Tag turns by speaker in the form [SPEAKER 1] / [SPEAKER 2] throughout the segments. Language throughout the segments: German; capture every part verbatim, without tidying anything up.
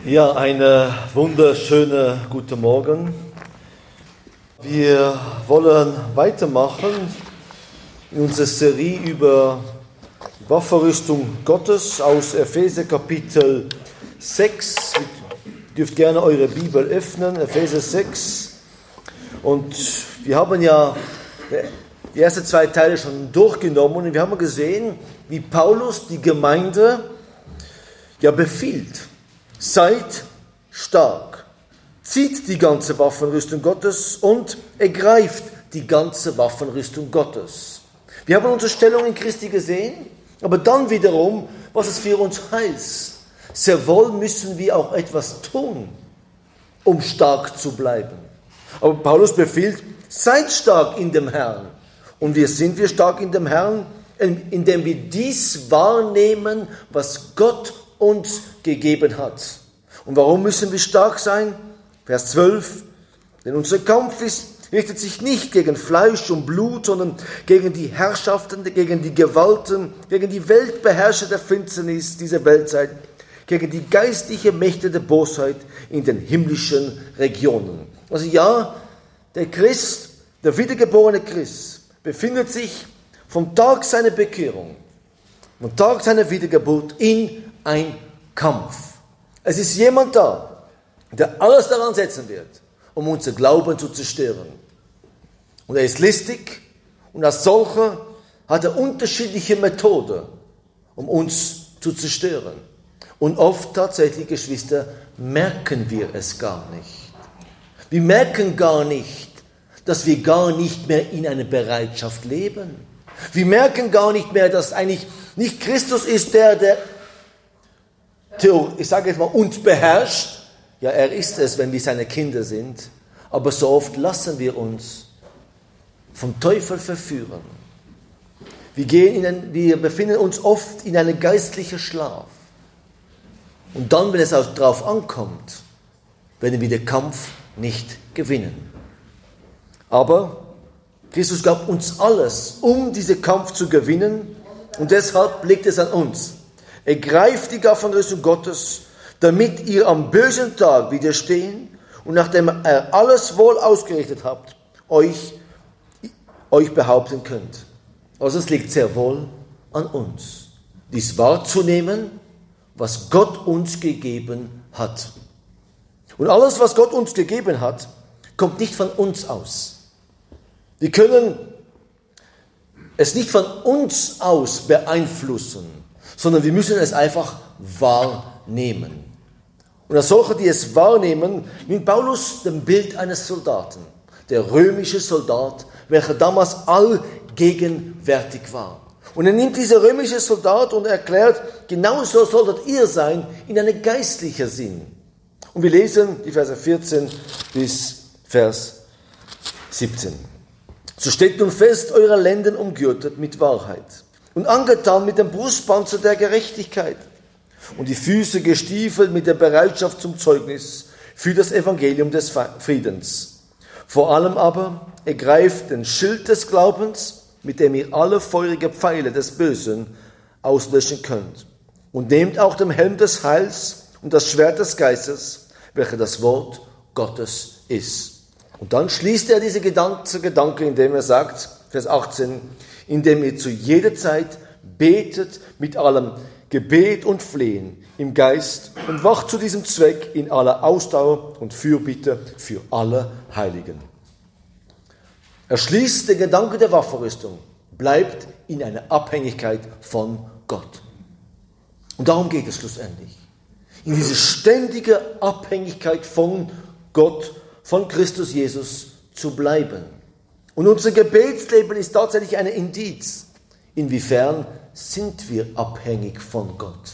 [SPEAKER 1] Ja, eine wunderschöne guten Morgen. Wir wollen weitermachen in unserer Serie über die Waffenrüstung Gottes aus Epheser Kapitel sechs. Ihr dürft gerne eure Bibel öffnen, Epheser sechs. Und wir haben ja die ersten zwei Teile schon durchgenommen und wir haben gesehen, wie Paulus die Gemeinde ja befiehlt. Seid stark, zieht die ganze Waffenrüstung Gottes und ergreift die ganze Waffenrüstung Gottes. Wir haben unsere Stellung in Christi gesehen, aber dann wiederum, was es für uns heißt. Sehr wohl müssen wir auch etwas tun, um stark zu bleiben. Aber Paulus befiehlt, seid stark in dem Herrn. Und wie sind wir stark in dem Herrn? Indem wir dies wahrnehmen, was Gott uns gegeben hat. Und warum müssen wir stark sein? Vers zwölf. Denn unser Kampf ist, richtet sich nicht gegen Fleisch und Blut, sondern gegen die Herrschaften, gegen die Gewalten, gegen die Weltbeherrscher der Finsternis dieser Weltzeit, gegen die geistliche Mächte der Bosheit in den himmlischen Regionen. Also ja, der Christ, der wiedergeborene Christ, befindet sich vom Tag seiner Bekehrung, vom Tag seiner Wiedergeburt in ein Kampf. Es ist jemand da, der alles daran setzen wird, um unser Glauben zu zerstören. Und er ist listig und als solcher hat er unterschiedliche Methoden, um uns zu zerstören. Und oft tatsächlich, Geschwister, merken wir es gar nicht. Wir merken gar nicht, dass wir gar nicht mehr in einer Bereitschaft leben. Wir merken gar nicht mehr, dass eigentlich nicht Christus ist der, der ich sage jetzt mal, uns beherrscht. Ja, er ist es, wenn wir seine Kinder sind. Aber so oft lassen wir uns vom Teufel verführen. Wir, gehen in ein, wir befinden uns oft in einem geistlichen Schlaf. Und dann, wenn es auch darauf ankommt, werden wir den Kampf nicht gewinnen. Aber Christus gab uns alles, um diesen Kampf zu gewinnen. Und deshalb liegt es an uns. Ergreift die Waffenrüstung Gottes, damit ihr am bösen Tag widerstehen und nachdem ihr alles wohl ausgerichtet habt, euch, euch behaupten könnt. Also es liegt sehr wohl an uns, dies wahrzunehmen, was Gott uns gegeben hat. Und alles, was Gott uns gegeben hat, kommt nicht von uns aus. Wir können es nicht von uns aus beeinflussen, sondern wir müssen es einfach wahrnehmen. Und als solche, die es wahrnehmen, nimmt Paulus das Bild eines Soldaten, der römische Soldat, welcher damals allgegenwärtig war. Und er nimmt dieser römische Soldat und erklärt, genauso solltet ihr sein in einem geistlichen Sinn. Und wir lesen die Verse vierzehn bis Vers siebzehn. So steht nun fest, eure Lenden umgürtet mit Wahrheit und angetan mit dem Brustpanzer der Gerechtigkeit und die Füße gestiefelt mit der Bereitschaft zum Zeugnis für das Evangelium des Friedens. Vor allem aber ergreift den Schild des Glaubens, mit dem ihr alle feurigen Pfeile des Bösen auslöschen könnt. Und nehmt auch den Helm des Heils und das Schwert des Geistes, welcher das Wort Gottes ist. Und dann schließt er diese ganze Gedanke, indem er sagt, Vers achtzehn, indem ihr zu jeder Zeit betet mit allem Gebet und Flehen im Geist und wacht zu diesem Zweck in aller Ausdauer und Fürbitte für alle Heiligen. Er schließt den Gedanke der Waffenrüstung, bleibt in einer Abhängigkeit von Gott. Und darum geht es schlussendlich. In diese ständige Abhängigkeit von Gott, von Christus Jesus zu bleiben. Und unser Gebetsleben ist tatsächlich ein Indiz. Inwiefern sind wir abhängig von Gott?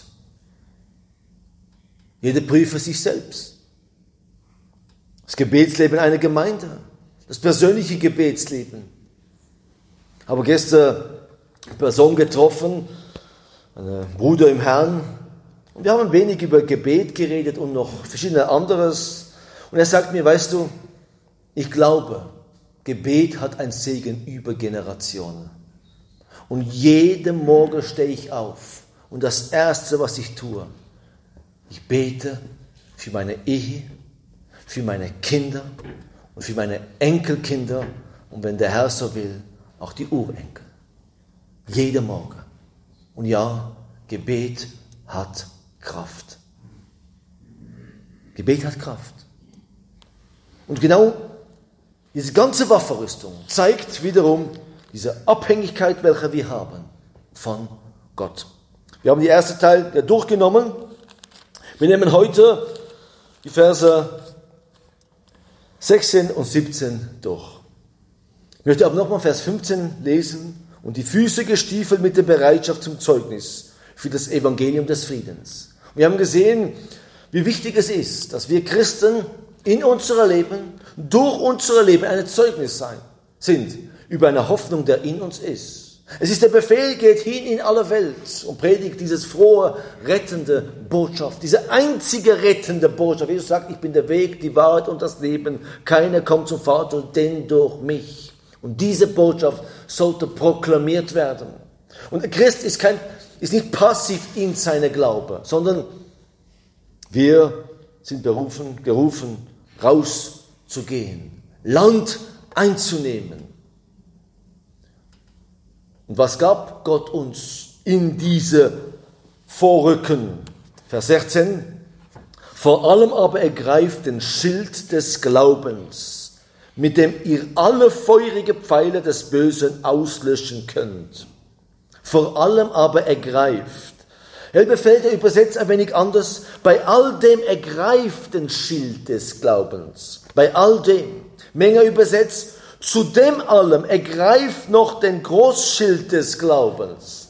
[SPEAKER 1] Jeder prüfe sich selbst. Das Gebetsleben einer Gemeinde, das persönliche Gebetsleben. Ich habe gestern eine Person getroffen, einen Bruder im Herrn, und wir haben ein wenig über Gebet geredet und noch verschiedene anderes. Und er sagt mir, weißt du, ich glaube, Gebet hat einen Segen über Generationen. Und jeden Morgen stehe ich auf und das Erste, was ich tue, ich bete für meine Ehe, für meine Kinder und für meine Enkelkinder und wenn der Herr so will, auch die Urenkel. Jeden Morgen. Und ja, Gebet hat Kraft. Gebet hat Kraft. Und genau diese ganze Waffenrüstung zeigt wiederum diese Abhängigkeit, welche wir haben von Gott. Wir haben den ersten Teil ja durchgenommen. Wir nehmen heute die Verse sechzehn und siebzehn durch. Ich möchte aber nochmal Vers fünfzehn lesen. Und die Füße gestiefelt mit der Bereitschaft zum Zeugnis für das Evangelium des Friedens. Wir haben gesehen, wie wichtig es ist, dass wir Christen in unserem Leben, durch unser Leben ein Zeugnis sein, sind über eine Hoffnung, der in uns ist. Es ist der Befehl, geht hin in alle Welt und predigt dieses frohe, rettende Botschaft, diese einzige rettende Botschaft. Jesus sagt, ich bin der Weg, die Wahrheit und das Leben. Keiner kommt zum Vater, denn durch mich. Und diese Botschaft sollte proklamiert werden. Und der Christ ist, kein, ist nicht passiv in seinem Glaube, sondern wir sind berufen, gerufen, rauszugehen, Land einzunehmen. Und was gab Gott uns in diese Vorrücken? Vers sechzehn. Vor allem aber ergreift den Schild des Glaubens, mit dem ihr alle feurige Pfeile des Bösen auslöschen könnt. Vor allem aber ergreift. Elberfelder übersetzt ein wenig anders. Bei all dem ergreift den Schild des Glaubens. Bei all dem. Menger übersetzt, zu dem allem ergreift noch den Großschild des Glaubens.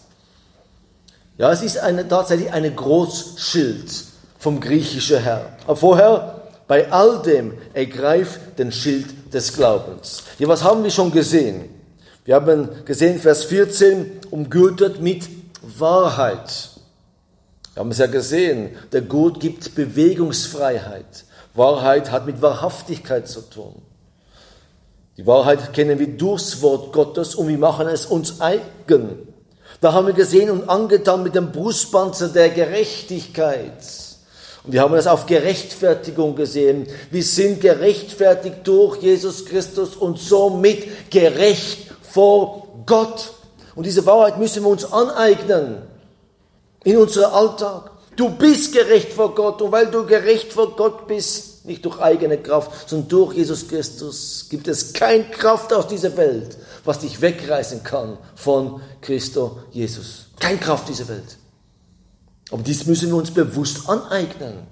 [SPEAKER 1] Ja, es ist eine, tatsächlich ein Großschild vom griechischen her. Aber vorher, bei all dem ergreift den Schild des Glaubens. Ja, was haben wir schon gesehen? Wir haben gesehen, Vers vierzehn, umgürtet mit Wahrheit. Wir haben es ja gesehen, der Gurt gibt Bewegungsfreiheit. Wahrheit hat mit Wahrhaftigkeit zu tun. Die Wahrheit kennen wir durchs Wort Gottes und wir machen es uns eigen. Da haben wir gesehen und angetan mit dem Brustpanzer der Gerechtigkeit. Und wir haben das auf Gerechtfertigung gesehen. Wir sind gerechtfertigt durch Jesus Christus und somit gerecht vor Gott. Und diese Wahrheit müssen wir uns aneignen in unserem Alltag. Du bist gerecht vor Gott und weil du gerecht vor Gott bist, nicht durch eigene Kraft, sondern durch Jesus Christus, gibt es keine Kraft aus dieser Welt, was dich wegreißen kann von Christus Jesus. Keine Kraft dieser Welt. Aber dies müssen wir uns bewusst aneignen.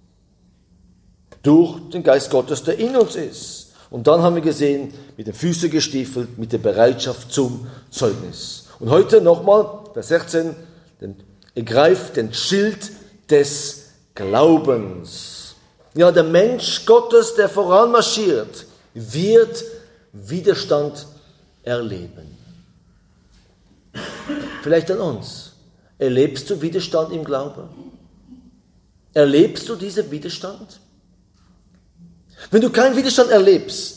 [SPEAKER 1] Durch den Geist Gottes, der in uns ist. Und dann haben wir gesehen, mit den Füßen gestiefelt, mit der Bereitschaft zum Zeugnis. Und heute nochmal, Vers sechzehn, den, ergreift den Schild des Glaubens. Ja, der Mensch Gottes, der voranmarschiert, wird Widerstand erleben. Vielleicht an uns. Erlebst du Widerstand im Glauben? Erlebst du diesen Widerstand? Wenn du keinen Widerstand erlebst,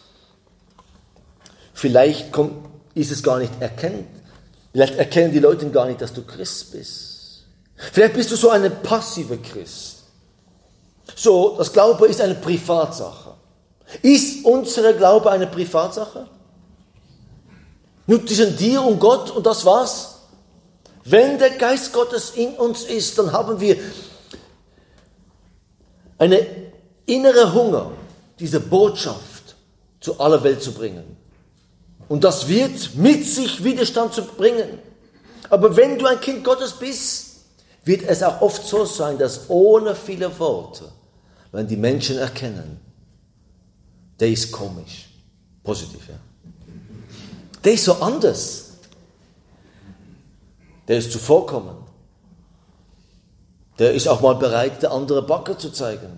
[SPEAKER 1] vielleicht kommt, ist es gar nicht erkannt. Vielleicht erkennen die Leute gar nicht, dass du Christ bist. Vielleicht bist du so eine passive Christ. So, das Glaube ist eine Privatsache. Ist unser Glaube eine Privatsache? Nur zwischen dir und Gott und das war's? Wenn der Geist Gottes in uns ist, dann haben wir einen inneren Hunger, diese Botschaft zu aller Welt zu bringen. Und das wird mit sich Widerstand zu bringen. Aber wenn du ein Kind Gottes bist, wird es auch oft so sein, dass ohne viele Worte, wenn die Menschen erkennen, der ist komisch, positiv, ja. Der ist so anders. Der ist zuvorkommen. Der ist auch mal bereit, der andere Backe zu zeigen.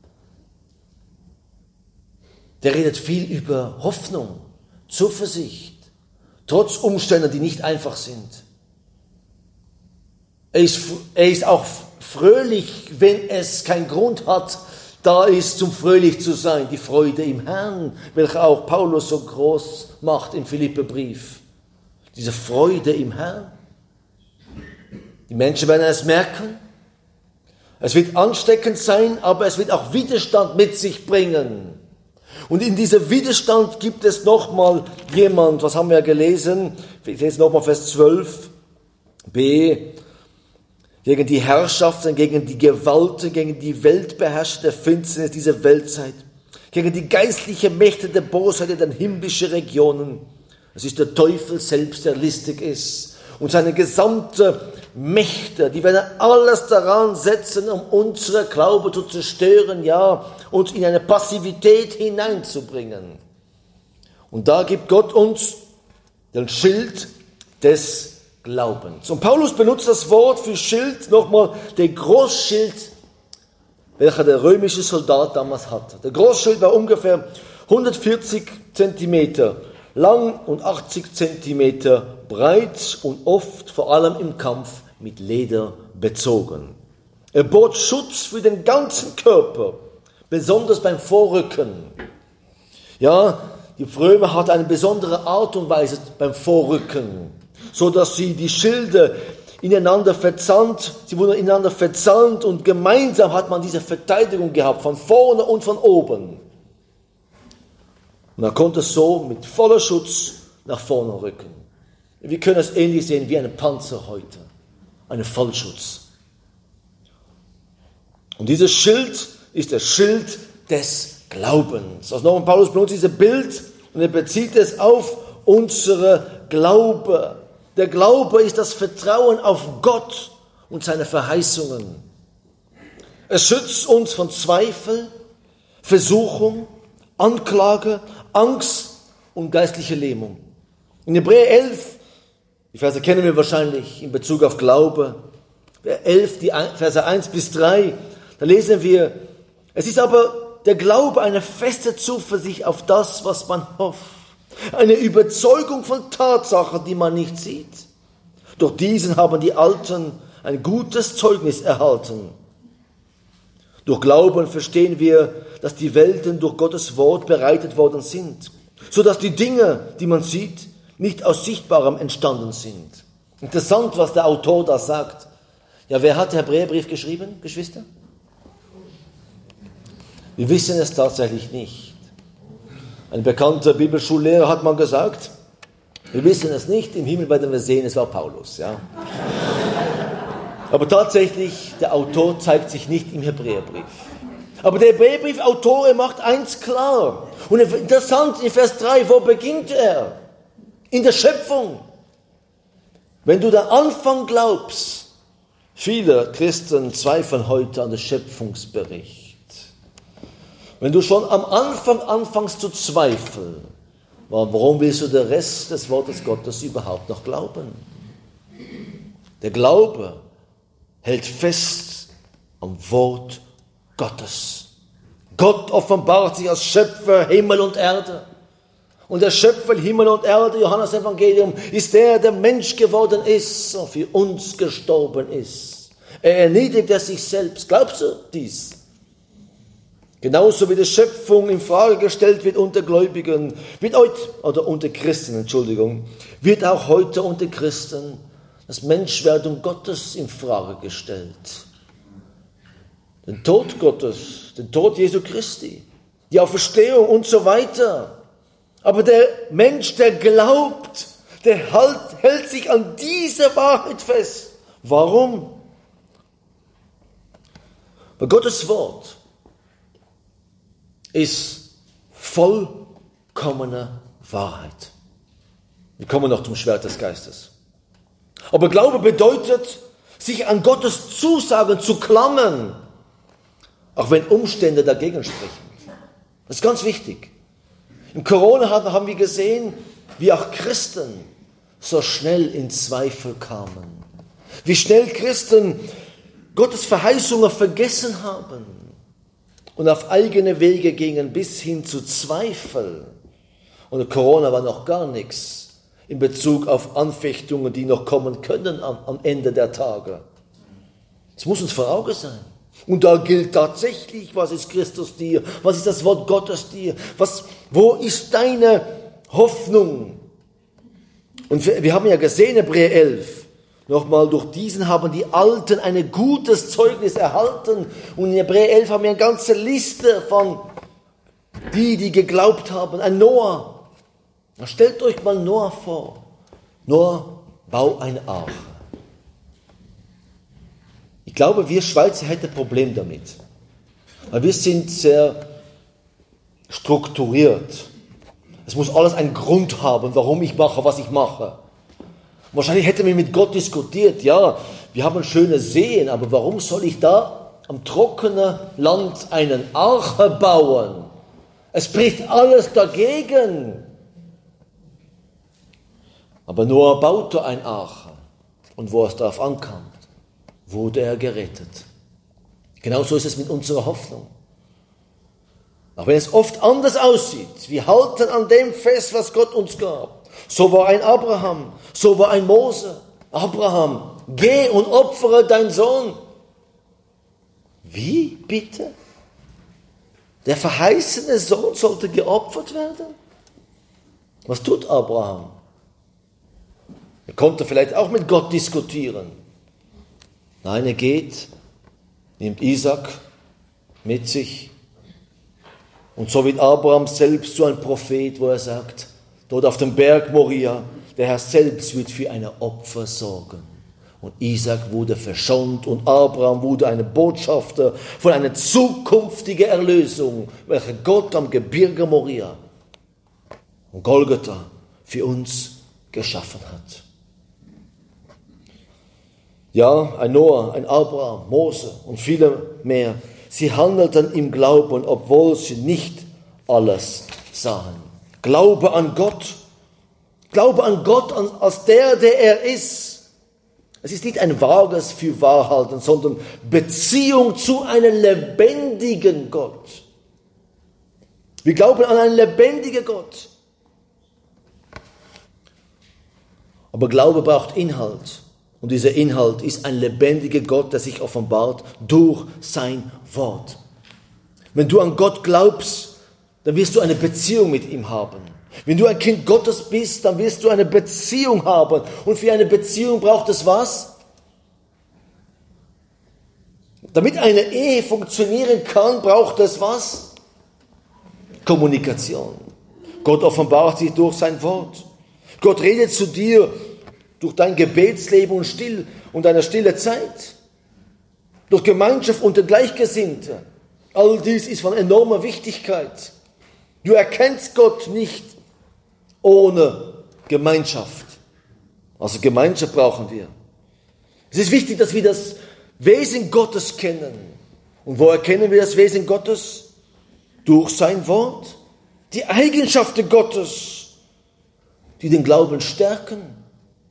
[SPEAKER 1] Der redet viel über Hoffnung, Zuversicht, trotz Umständen, die nicht einfach sind. Er ist, er ist auch fröhlich, wenn es keinen Grund hat, da ist, zum fröhlich zu sein, die Freude im Herrn, welche auch Paulus so groß macht im Philipperbrief. Diese Freude im Herrn. Die Menschen werden es merken. Es wird ansteckend sein, aber es wird auch Widerstand mit sich bringen. Und in diesem Widerstand gibt es nochmal jemand, was haben wir ja gelesen? Ich lese nochmal Vers zwölf b. Gegen die Herrschaften, gegen die Gewalten, gegen die weltbeherrschende Finsternis dieser Weltzeit, gegen die geistliche Mächte der Bosheit in den himmlischen Regionen. Es ist der Teufel selbst, der listig ist. Und seine gesamte Mächte, die werden alles daran setzen, um unsere Glaube zu zerstören, ja, uns in eine Passivität hineinzubringen. Und da gibt Gott uns den Schild des Glaubens. Und Paulus benutzt das Wort für Schild nochmal, der Großschild, welcher der römische Soldat damals hatte. Der Großschild war ungefähr hundertvierzig Zentimeter lang und achtzig Zentimeter breit und oft, vor allem im Kampf, mit Leder bezogen. Er bot Schutz für den ganzen Körper, besonders beim Vorrücken. Ja, die Römer hatten eine besondere Art und Weise beim Vorrücken, so dass sie die Schilde ineinander verzahnt, sie wurden ineinander verzahnt und gemeinsam hat man diese Verteidigung gehabt, von vorne und von oben. Und man konnte so mit voller Schutz nach vorne rücken. Wir können es ähnlich sehen wie ein Panzer heute, einen Vollschutz. Und dieses Schild ist der Schild des Glaubens. Also nochmal, Paulus benutzt dieses Bild und er bezieht es auf unsere Glaube. Der Glaube ist das Vertrauen auf Gott und seine Verheißungen. Es schützt uns von Zweifel, Versuchung, Anklage, Angst und geistliche Lähmung. In Hebräer elf, die Verse kennen wir wahrscheinlich in Bezug auf Glaube, elf, die Verse eins bis drei, da lesen wir, es ist aber der Glaube eine feste Zuversicht auf das, was man hofft. Eine Überzeugung von Tatsachen, die man nicht sieht. Durch diesen haben die Alten ein gutes Zeugnis erhalten. Durch Glauben verstehen wir, dass die Welten durch Gottes Wort bereitet worden sind, sodass die Dinge, die man sieht, nicht aus Sichtbarem entstanden sind. Interessant, was der Autor da sagt. Ja, wer hat den Hebräerbrief geschrieben, Geschwister? Wir wissen es tatsächlich nicht. Ein bekannter Bibelschullehrer hat mal gesagt, wir wissen es nicht, im Himmel werden wir sehen, es war Paulus. Ja. Aber tatsächlich, der Autor zeigt sich nicht im Hebräerbrief. Aber der Hebräerbrief-Autor, er macht eins klar. Und interessant, in Vers drei, wo beginnt er? In der Schöpfung. Wenn du den Anfang glaubst, viele Christen zweifeln heute an den Schöpfungsbericht. Wenn du schon am Anfang anfängst zu zweifeln, warum willst du den Rest des Wortes Gottes überhaupt noch glauben? Der Glaube hält fest am Wort Gottes. Gott offenbart sich als Schöpfer Himmel und Erde. Und der Schöpfer Himmel und Erde, Johannes Evangelium, ist der, der Mensch geworden ist und für uns gestorben ist. Er erniedrigte sich selbst. Glaubst du dies? Genauso wie die Schöpfung in Frage gestellt wird unter Gläubigen, wird heute, oder unter Christen, Entschuldigung, wird auch heute unter Christen das Menschwerdung Gottes in Frage gestellt. Den Tod Gottes, den Tod Jesu Christi, die Auferstehung und so weiter. Aber der Mensch, der glaubt, der halt, hält sich an dieser Wahrheit fest. Warum? Weil Gottes Wort ist vollkommene Wahrheit. Wir kommen noch zum Schwert des Geistes. Aber Glaube bedeutet, sich an Gottes Zusagen zu klammern, auch wenn Umstände dagegen sprechen. Das ist ganz wichtig. Im Corona haben wir gesehen, wie auch Christen so schnell in Zweifel kamen. Wie schnell Christen Gottes Verheißungen vergessen haben und auf eigene Wege gingen bis hin zu Zweifel. Und Corona war noch gar nichts in Bezug auf Anfechtungen, die noch kommen können am, am Ende der Tage. Es muss uns vor Augen sein. Und da gilt tatsächlich, was ist Christus dir? Was ist das Wort Gottes dir? Was, wo ist deine Hoffnung? Und wir, wir haben ja gesehen, Hebräer elf, nochmal, durch diesen haben die Alten ein gutes Zeugnis erhalten. Und in Hebräer elf haben wir eine ganze Liste von die, die geglaubt haben. Ein Noah. Stellt euch mal Noah vor. Noah, bau eine Arche. Ich glaube, wir Schweizer hätten ein Problem damit. Weil wir sind sehr strukturiert. Es muss alles einen Grund haben, warum ich mache, was ich mache. Wahrscheinlich hätten wir mit Gott diskutiert, ja, wir haben schöne Seen, aber warum soll ich da am trockenen Land einen Arche bauen? Es spricht alles dagegen. Aber Noah baute ein Arche und wo es darauf ankam, wurde er gerettet. Genauso ist es mit unserer Hoffnung. Auch wenn es oft anders aussieht, wir halten an dem fest, was Gott uns gab. So war ein Abraham, so war ein Mose. Abraham, geh und opfere deinen Sohn. Wie bitte? Der verheißene Sohn sollte geopfert werden? Was tut Abraham? Er konnte vielleicht auch mit Gott diskutieren. Nein, er geht, nimmt Isaac mit sich. Und so wird Abraham selbst so ein Prophet, wo er sagt, dort auf dem Berg Moria, der Herr selbst wird für eine Opfer sorgen. Und Isaac wurde verschont und Abraham wurde ein Botschafter von einer zukünftigen Erlösung, welche Gott am Gebirge Moria und Golgatha für uns geschaffen hat. Ja, ein Noah, ein Abraham, Mose und viele mehr. Sie handelten im Glauben, obwohl sie nicht alles sahen. Glaube an Gott. Glaube an Gott als der, der er ist. Es ist nicht ein vages Fürwahrhalten, sondern Beziehung zu einem lebendigen Gott. Wir glauben an einen lebendigen Gott. Aber Glaube braucht Inhalt. Und dieser Inhalt ist ein lebendiger Gott, der sich offenbart durch sein Wort. Wenn du an Gott glaubst, dann wirst du eine Beziehung mit ihm haben. Wenn du ein Kind Gottes bist, dann wirst du eine Beziehung haben. Und für eine Beziehung braucht es was? Damit eine Ehe funktionieren kann, braucht es was? Kommunikation. Gott offenbart sich durch sein Wort. Gott redet zu dir durch dein Gebetsleben und, still, und deine stille Zeit, durch Gemeinschaft unter Gleichgesinnten. All dies ist von enormer Wichtigkeit. Du erkennst Gott nicht ohne Gemeinschaft. Also Gemeinschaft brauchen wir. Es ist wichtig, dass wir das Wesen Gottes kennen. Und wo erkennen wir das Wesen Gottes? Durch sein Wort. Die Eigenschaften Gottes, die den Glauben stärken.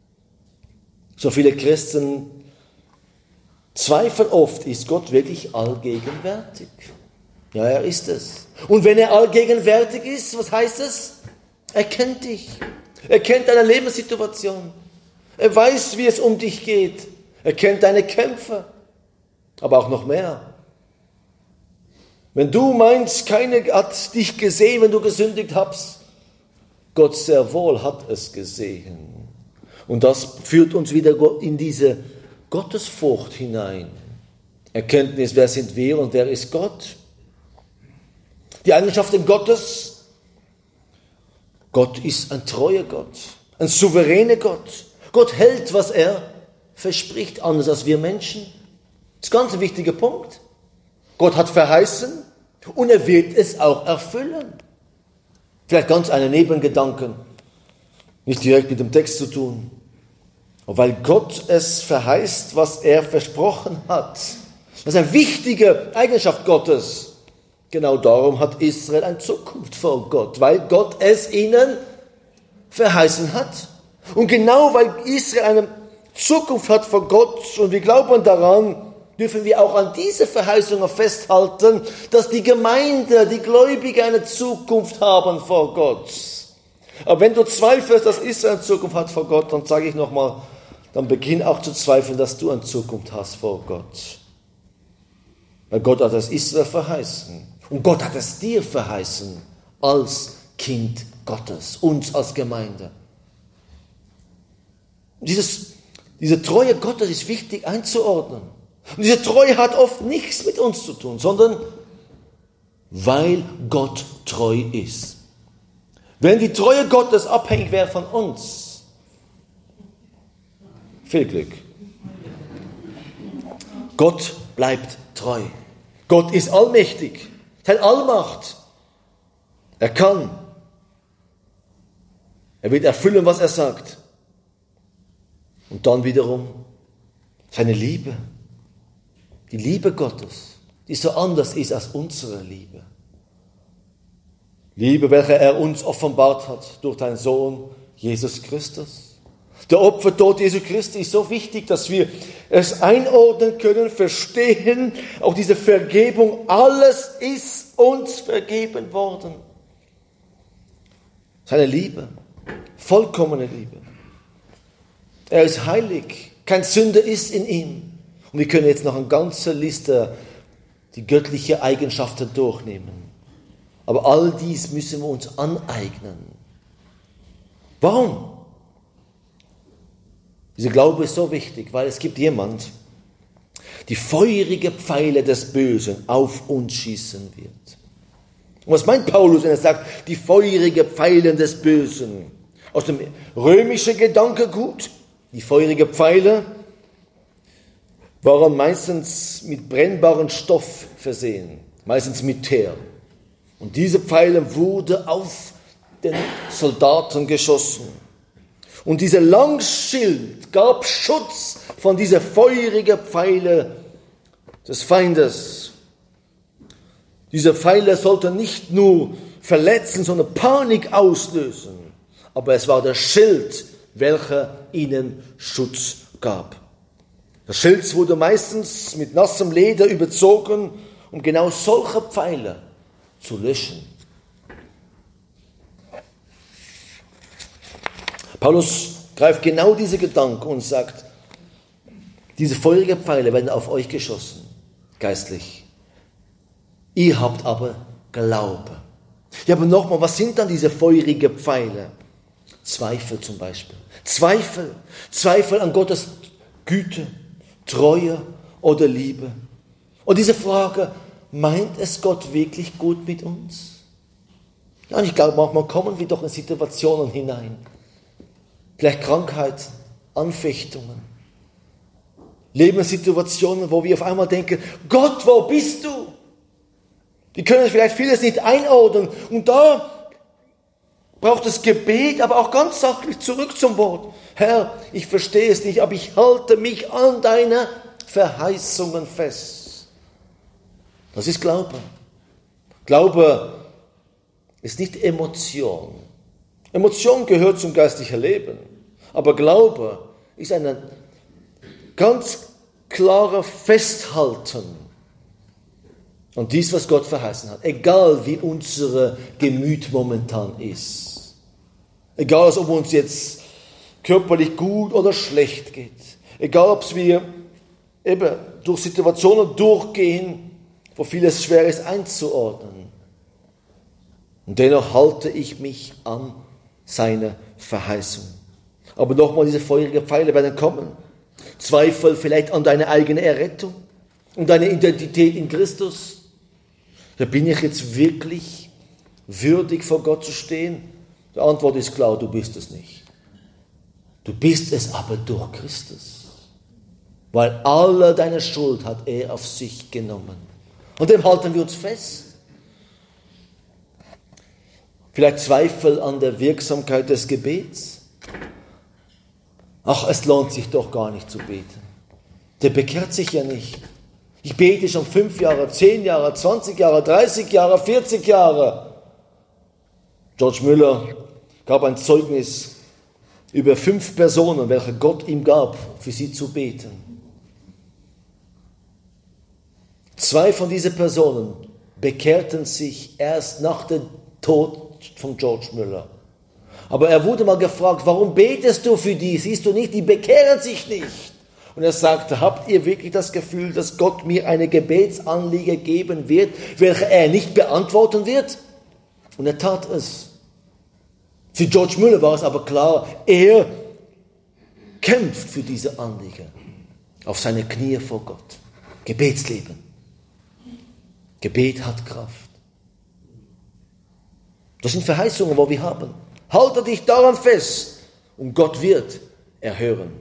[SPEAKER 1] So viele Christen zweifeln oft, ist Gott wirklich allgegenwärtig? Ja, er ist es. Und wenn er allgegenwärtig ist, was heißt es? Er kennt dich. Er kennt deine Lebenssituation. Er weiß, wie es um dich geht. Er kennt deine Kämpfe. Aber auch noch mehr. Wenn du meinst, keiner hat dich gesehen, wenn du gesündigt hast, Gott sehr wohl hat es gesehen. Und das führt uns wieder in diese Gottesfurcht hinein. Erkenntnis, wer sind wir und wer ist Gott? Die Eigenschaften Gottes. Gott ist ein treuer Gott, ein souveräner Gott. Gott hält, was er verspricht, anders als wir Menschen. Das ist ein ganz wichtiger Punkt. Gott hat verheißen und er wird es auch erfüllen. Vielleicht ganz einen Nebengedanken, nicht direkt mit dem Text zu tun. Aber weil Gott es verheißt, was er versprochen hat. Das ist eine wichtige Eigenschaft Gottes. Genau darum hat Israel eine Zukunft vor Gott, weil Gott es ihnen verheißen hat. Und genau weil Israel eine Zukunft hat vor Gott und wir glauben daran, dürfen wir auch an diese Verheißungen festhalten, dass die Gemeinde, die Gläubigen eine Zukunft haben vor Gott. Aber wenn du zweifelst, dass Israel eine Zukunft hat vor Gott, dann sage ich nochmal, dann beginn auch zu zweifeln, dass du eine Zukunft hast vor Gott. Weil Gott hat es Israel verheißen. Und Gott hat es dir verheißen, als Kind Gottes, uns als Gemeinde. Dieses, Diese Treue Gottes ist wichtig einzuordnen. Und diese Treue hat oft nichts mit uns zu tun, sondern weil Gott treu ist. Wenn die Treue Gottes abhängig wäre von uns, viel Glück. Gott bleibt treu. Gott ist allmächtig. Seine Allmacht. Er kann. Er wird erfüllen, was er sagt. Und dann wiederum seine Liebe. Die Liebe Gottes, die so anders ist als unsere Liebe. Liebe, welche er uns offenbart hat durch seinen Sohn Jesus Christus. Der Opfertod Jesu Christi ist so wichtig, dass wir es einordnen können, verstehen, auch diese Vergebung, alles ist uns vergeben worden. Seine Liebe, vollkommene Liebe. Er ist heilig, kein Sünder ist in ihm. Und wir können jetzt noch eine ganze Liste, die göttliche Eigenschaften durchnehmen. Aber all dies müssen wir uns aneignen. Warum? Dieser Glaube ist so wichtig, weil es gibt jemand, die feurige Pfeile des Bösen auf uns schießen wird. Und was meint Paulus, wenn er sagt, die feurige Pfeile des Bösen? Aus dem römischen Gedankengut, die feurige Pfeile waren meistens mit brennbarem Stoff versehen, meistens mit Teer. Und diese Pfeile wurden auf den Soldaten geschossen. Und dieser Langschild gab Schutz von dieser feurigen Pfeile des Feindes. Diese Pfeile sollten nicht nur verletzen, sondern Panik auslösen. Aber es war der Schild, welcher ihnen Schutz gab. Das Schild wurde meistens mit nassem Leder überzogen, um genau solche Pfeile zu löschen. Paulus greift genau diese Gedanken und sagt, diese feurigen Pfeile werden auf euch geschossen, geistlich. Ihr habt aber Glaube. Ja, aber nochmal, was sind dann diese feurigen Pfeile? Zweifel zum Beispiel. Zweifel. Zweifel an Gottes Güte, Treue oder Liebe. Und diese Frage, meint es Gott wirklich gut mit uns? Ja, und ich glaube, manchmal kommen wir doch in Situationen hinein. Vielleicht Krankheit, Anfechtungen, Lebenssituationen, wo wir auf einmal denken, Gott, wo bist du? Wir können vielleicht vieles nicht einordnen. Und da braucht es Gebet, aber auch ganz sachlich zurück zum Wort. Herr, ich verstehe es nicht, aber ich halte mich an deine Verheißungen fest. Das ist Glaube. Glaube ist nicht Emotion. Emotion gehört zum geistlichen Leben. Aber Glaube ist ein ganz klares Festhalten an dies, was Gott verheißen hat. Egal wie unser Gemüt momentan ist. Egal, ob uns jetzt körperlich gut oder schlecht geht. Egal, ob wir eben durch Situationen durchgehen, wo vieles schwer ist einzuordnen. Und dennoch halte ich mich an seine Verheißung. Aber nochmal, diese feurigen Pfeile werden kommen. Zweifel vielleicht an deine eigene Errettung und deine Identität in Christus. Ja, bin ich jetzt wirklich würdig vor Gott zu stehen? Die Antwort ist klar, du bist es nicht. Du bist es aber durch Christus. Weil alle deine Schuld hat er auf sich genommen. Und dem halten wir uns fest. Vielleicht Zweifel an der Wirksamkeit des Gebets. Ach, es lohnt sich doch gar nicht zu beten. Der bekehrt sich ja nicht. Ich bete schon fünf Jahre, zehn Jahre, zwanzig Jahre, dreißig Jahre, vierzig Jahre. George Müller gab ein Zeugnis über fünf Personen, welche Gott ihm gab, für sie zu beten. Zwei von diesen Personen bekehrten sich erst nach dem Tod von George Müller. Aber er wurde mal gefragt, warum betest du für die? Siehst du nicht, die bekehren sich nicht. Und er sagte, habt ihr wirklich das Gefühl, dass Gott mir eine Gebetsanliege geben wird, welche er nicht beantworten wird? Und er tat es. Für George Müller war es aber klar, er kämpft für diese Anliegen. Auf seine Knie vor Gott. Gebetsleben. Gebet hat Kraft. Das sind Verheißungen, wo wir haben. Halte dich daran fest und Gott wird erhören.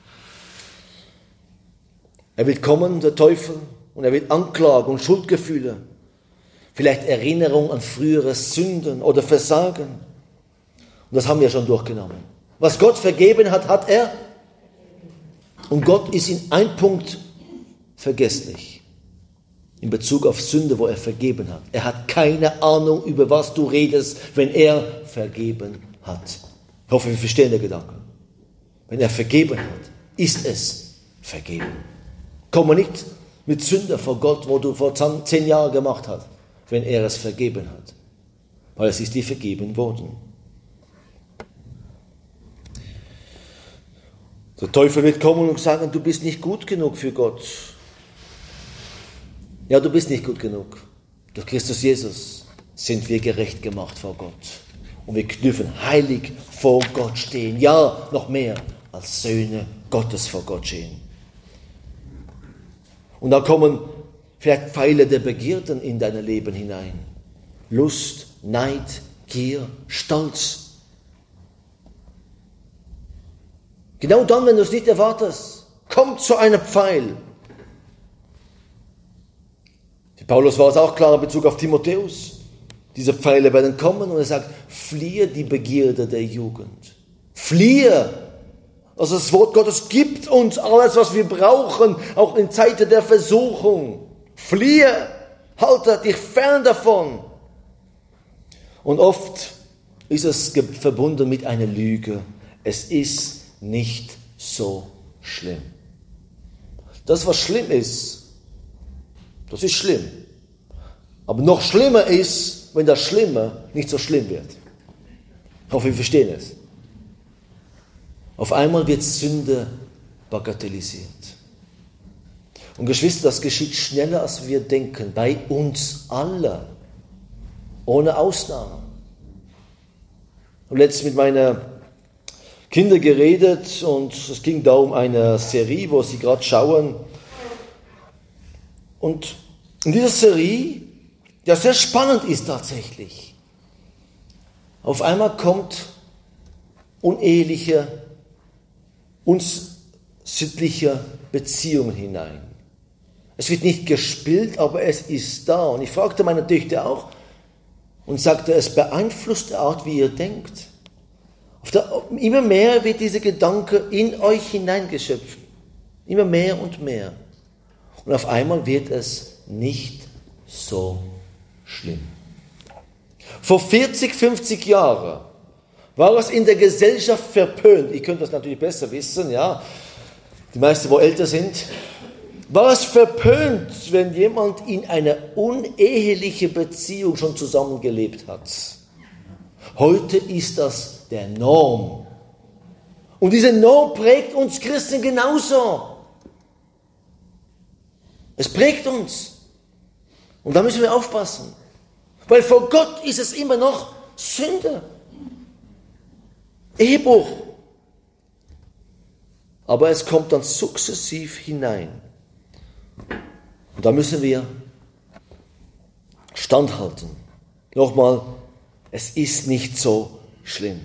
[SPEAKER 1] Er wird kommen, der Teufel, und er wird Anklage und Schuldgefühle, vielleicht Erinnerung an frühere Sünden oder Versagen. Und das haben wir schon durchgenommen. Was Gott vergeben hat, hat er. Und Gott ist in einem Punkt vergesslich. In Bezug auf Sünde, wo er vergeben hat. Er hat keine Ahnung, über was du redest, wenn er vergeben hat. Ich hoffe, wir verstehen den Gedanken. Wenn er vergeben hat, ist es vergeben. Komme nicht mit Sünde vor Gott, wo du vor zehn Jahren gemacht hast, wenn er es vergeben hat. Weil es ist dir vergeben worden. Der Teufel wird kommen und sagen, du bist nicht gut genug für Gott. Ja, du bist nicht gut genug. Durch Christus Jesus sind wir gerecht gemacht vor Gott. Und wir dürfen heilig vor Gott stehen. Ja, noch mehr als Söhne Gottes vor Gott stehen. Und dann kommen vielleicht Pfeile der Begierden in dein Leben hinein. Lust, Neid, Gier, Stolz. Genau dann, wenn du es nicht erwartest, kommt so ein Pfeil. Für Paulus war es auch klar in Bezug auf Timotheus. Diese Pfeile werden kommen und er sagt, fliehe die Begierde der Jugend. Fliehe. Also das Wort Gottes gibt uns alles, was wir brauchen, auch in Zeiten der Versuchung. Fliehe, halte dich fern davon. Und oft ist es verbunden mit einer Lüge. Es ist nicht so schlimm. Das, was schlimm ist, das ist schlimm. Aber noch schlimmer ist, wenn das Schlimme nicht so schlimm wird. Ich hoffe, wir verstehen es. Auf einmal wird Sünde bagatellisiert. Und Geschwister, das geschieht schneller, als wir denken. Bei uns allen. Ohne Ausnahme. Ich habe letztens mit meinen Kindern geredet und es ging da um eine Serie, wo sie gerade schauen. Und in dieser Serie, ja sehr spannend ist tatsächlich, auf einmal kommt uneheliche, unsittliche Beziehungen hinein. Es wird nicht gespielt, aber es ist da. Und ich fragte meine Töchter auch und sagte, es beeinflusst die Art, wie ihr denkt. Auf der, immer mehr wird dieser Gedanke in euch hineingeschöpft. Immer mehr und mehr. Und auf einmal wird es nicht so schlimm. Vor vierzig, fünfzig Jahren war es in der Gesellschaft verpönt. Ihr könnt das natürlich besser wissen, ja. Die meisten, wo älter sind. War es verpönt, wenn jemand in einer unehelichen Beziehung schon zusammengelebt hat. Heute ist das der Norm. Und diese Norm prägt uns Christen genauso. Es prägt uns. Und da müssen wir aufpassen. Weil vor Gott ist es immer noch Sünde. Ehebruch. Aber es kommt dann sukzessiv hinein. Und da müssen wir standhalten. Nochmal, es ist nicht so schlimm.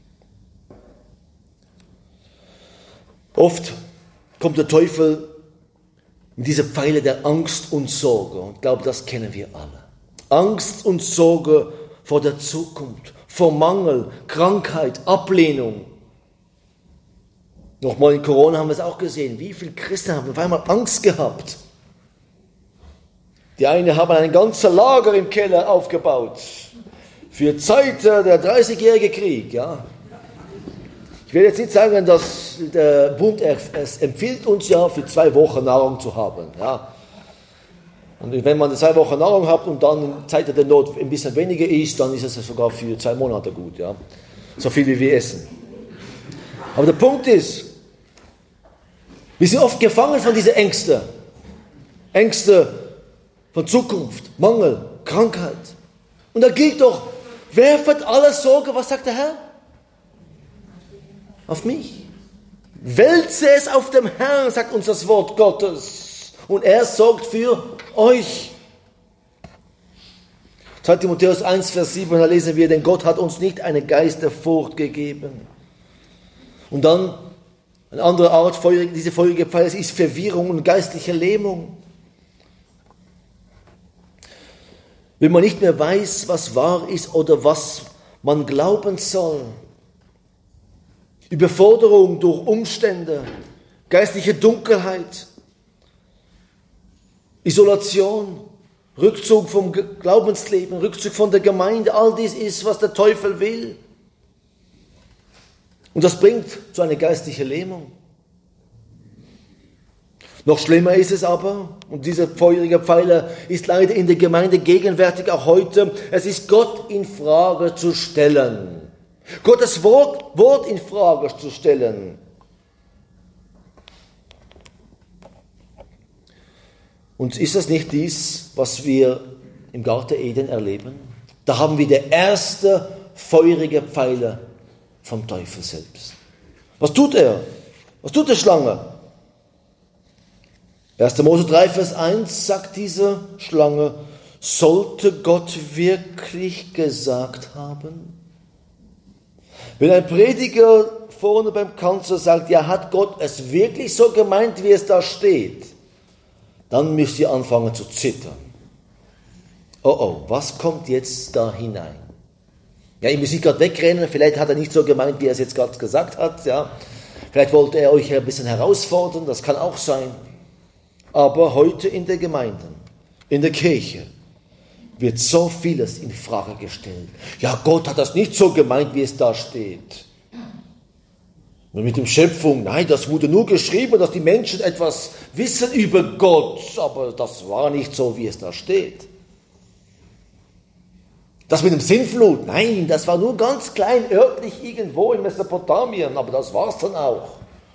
[SPEAKER 1] Oft kommt der Teufel mit dieser Pfeile der Angst und Sorge. Und ich glaube, das kennen wir alle. Angst und Sorge vor der Zukunft, vor Mangel, Krankheit, Ablehnung. Nochmal in Corona haben wir es auch gesehen. Wie viele Christen haben auf einmal Angst gehabt? Die einen haben ein ganzes Lager im Keller aufgebaut. Für Zeit der dreißigjährige Krieg, ja. Ich will jetzt nicht sagen, dass der Bund es empfiehlt uns ja, für zwei Wochen Nahrung zu haben, ja. Und wenn man zwei Wochen Nahrung hat und dann in Zeit der Not ein bisschen weniger isst, dann ist es sogar für zwei Monate gut, ja. So viel wie wir essen. Aber der Punkt ist, wir sind oft gefangen von diesen Ängsten. Ängste von Zukunft, Mangel, Krankheit. Und da gilt doch, werfet alle Sorge, was sagt der Herr? Auf mich. Wälze es auf dem Herrn, sagt uns das Wort Gottes. Und er sorgt für euch. zweiter Timotheus eins, Vers sieben, da lesen wir, denn Gott hat uns nicht einen Geist der Furcht gegeben. Und dann eine andere Art, diese feurige Pfeile, es ist Verwirrung und geistliche Lähmung. Wenn man nicht mehr weiß, was wahr ist oder was man glauben soll. Überforderung durch Umstände, geistliche Dunkelheit, Isolation, Rückzug vom Glaubensleben, Rückzug von der Gemeinde, all dies ist, was der Teufel will. Und das bringt zu einer geistlichen Lähmung. Noch schlimmer ist es aber, und dieser feurige Pfeiler ist leider in der Gemeinde gegenwärtig auch heute, es ist Gott in Frage zu stellen. Gottes Wort, Wort in Frage zu stellen. Und ist das nicht dies, was wir im Garten Eden erleben? Da haben wir der erste feurige Pfeiler vom Teufel selbst. Was tut er? Was tut die Schlange? erster Mose drei, Vers eins sagt diese Schlange, sollte Gott wirklich gesagt haben? Wenn ein Prediger vorne beim Kanzler sagt, ja, hat Gott es wirklich so gemeint, wie es da steht, dann müsst ihr anfangen zu zittern. Oh oh, was kommt jetzt da hinein? Ja, ihr müsst nicht gerade wegrennen, vielleicht hat er nicht so gemeint, wie er es jetzt gerade gesagt hat. Ja. Vielleicht wollte er euch ein bisschen herausfordern, das kann auch sein. Aber heute in der Gemeinde, in der Kirche, wird so vieles in Frage gestellt. Ja, Gott hat das nicht so gemeint, wie es da steht. Und mit dem Schöpfung, nein, das wurde nur geschrieben, dass die Menschen etwas wissen über Gott, aber das war nicht so, wie es da steht. Das mit dem Sintflut, nein, das war nur ganz klein örtlich irgendwo in Mesopotamien, aber das war es dann auch.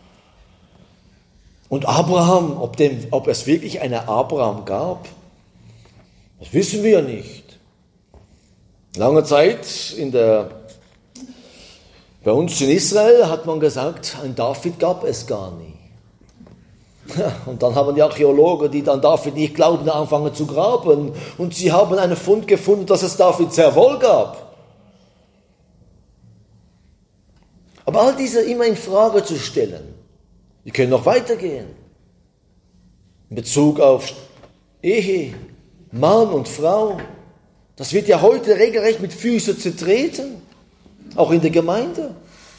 [SPEAKER 1] Und Abraham, ob, dem, ob es wirklich einen Abraham gab, das wissen wir ja nicht. Lange Zeit in der, bei uns in Israel hat man gesagt, einen David gab es gar nie. Und dann haben die Archäologen, die dann David nicht glauben, anfangen zu graben. Und sie haben einen Fund gefunden, dass es David sehr wohl gab. Aber all diese immer in Frage zu stellen, wir können noch weitergehen. In Bezug auf Ehe, Mann und Frau. Das wird ja heute regelrecht mit Füßen zertreten. Auch in der Gemeinde.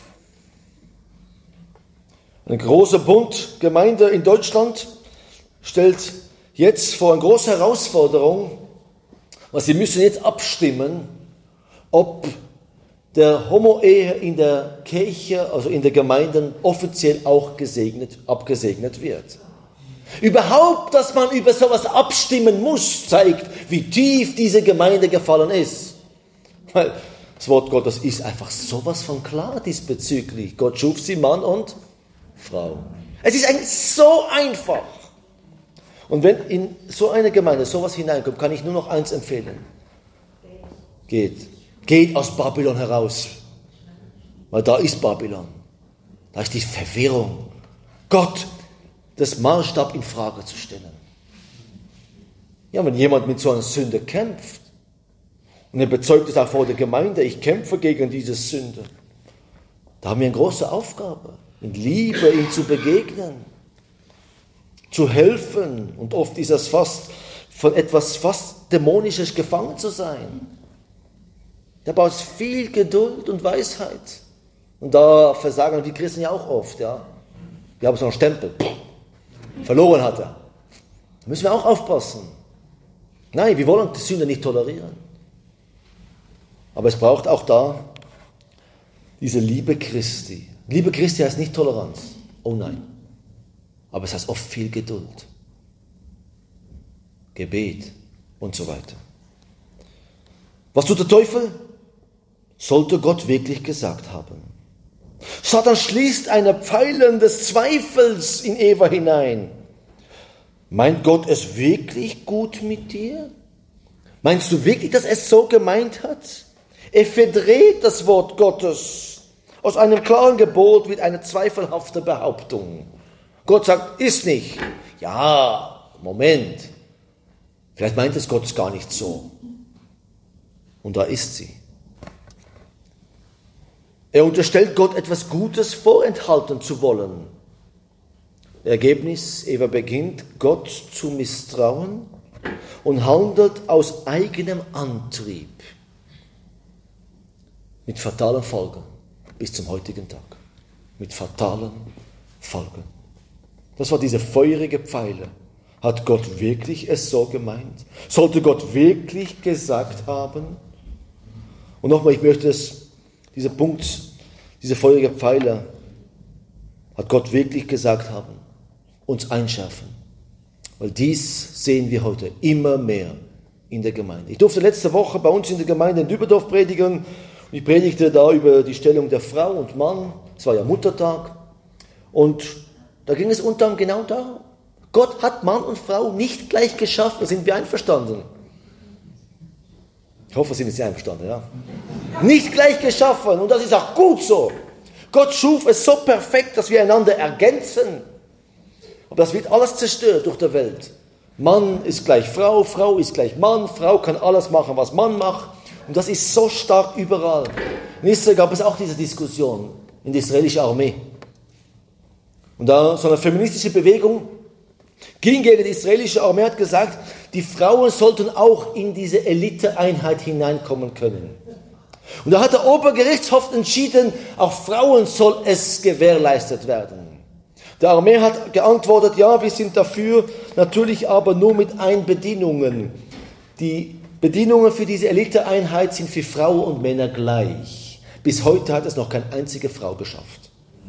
[SPEAKER 1] Ein großer Bund Gemeinde in Deutschland stellt jetzt vor eine große Herausforderung, weil sie müssen jetzt abstimmen, ob der Homo-Ehe in der Kirche, also in der Gemeinde, offiziell auch gesegnet, abgesegnet wird. Überhaupt, dass man über sowas abstimmen muss, zeigt, wie tief diese Gemeinde gefallen ist. Weil das Wort Gottes ist einfach sowas von klar diesbezüglich. Gott schuf sie Mann und Frau. Es ist eigentlich so einfach. Und wenn in so eine Gemeinde sowas hineinkommt, kann ich nur noch eins empfehlen. Geht. Geht aus Babylon heraus. Weil da ist Babylon. Da ist die Verwirrung. Gott, das Maßstab in Frage zu stellen. Ja, wenn jemand mit so einer Sünde kämpft und er bezeugt es auch vor der Gemeinde, ich kämpfe gegen diese Sünde, da haben wir eine große Aufgabe, in Liebe ihm zu begegnen, zu helfen. Und oft ist das fast von etwas fast Dämonisches gefangen zu sein. Da braucht es viel Geduld und Weisheit. Und da versagen die Christen ja auch oft. Ja. Wir haben so einen Stempel. Verloren hat er. Da müssen wir auch aufpassen. Nein, wir wollen die Sünde nicht tolerieren. Aber es braucht auch da diese Liebe Christi. Liebe Christi heißt nicht Toleranz. Oh nein. Aber es heißt oft viel Geduld. Gebet und so weiter. Was tut der Teufel? Sollte Gott wirklich gesagt haben. Satan schließt eine Pfeilen des Zweifels in Eva hinein. Meint Gott es wirklich gut mit dir? Meinst du wirklich, dass er es so gemeint hat? Er verdreht das Wort Gottes. Aus einem klaren Gebot wird eine zweifelhafte Behauptung. Gott sagt, ist nicht. Ja, Moment. Vielleicht meint es Gott gar nicht so. Und da ist sie. Er unterstellt Gott, etwas Gutes vorenthalten zu wollen. Ergebnis, Eva beginnt, Gott zu misstrauen und handelt aus eigenem Antrieb. Mit fatalen Folgen bis zum heutigen Tag. Mit fatalen Folgen. Das war diese feurige Pfeile. Hat Gott wirklich es so gemeint? Sollte Gott wirklich gesagt haben? Und nochmal, ich möchte es, dieser Punkt, diese feurige Pfeile, hat Gott wirklich gesagt haben, uns einschärfen. Weil dies sehen wir heute immer mehr in der Gemeinde. Ich durfte letzte Woche bei uns in der Gemeinde in Dübendorf predigen. Und ich predigte da über die Stellung der Frau und Mann. Es war ja Muttertag. Und da ging es unter anderem genau darum. Gott hat Mann und Frau nicht gleich geschaffen. Da sind wir einverstanden. Ich hoffe, wir sind jetzt einverstanden, ja. Nicht gleich geschaffen. Und das ist auch gut so. Gott schuf es so perfekt, dass wir einander ergänzen. Aber das wird alles zerstört durch die Welt. Mann ist gleich Frau, Frau ist gleich Mann, Frau kann alles machen, was Mann macht. Und das ist so stark überall. In Israel gab es auch diese Diskussion in der israelischen Armee. Und da so eine feministische Bewegung ging gegen die israelische Armee, hat gesagt, die Frauen sollten auch in diese Eliteeinheit hineinkommen können. Und da hat der Obergerichtshof entschieden, auch Frauen soll es gewährleistet werden. Die Armee hat geantwortet, ja, wir sind dafür, natürlich aber nur mit Einbedingungen. Die Bedingungen für diese Eliteeinheit sind für Frauen und Männer gleich. Bis heute hat es noch keine einzige Frau geschafft.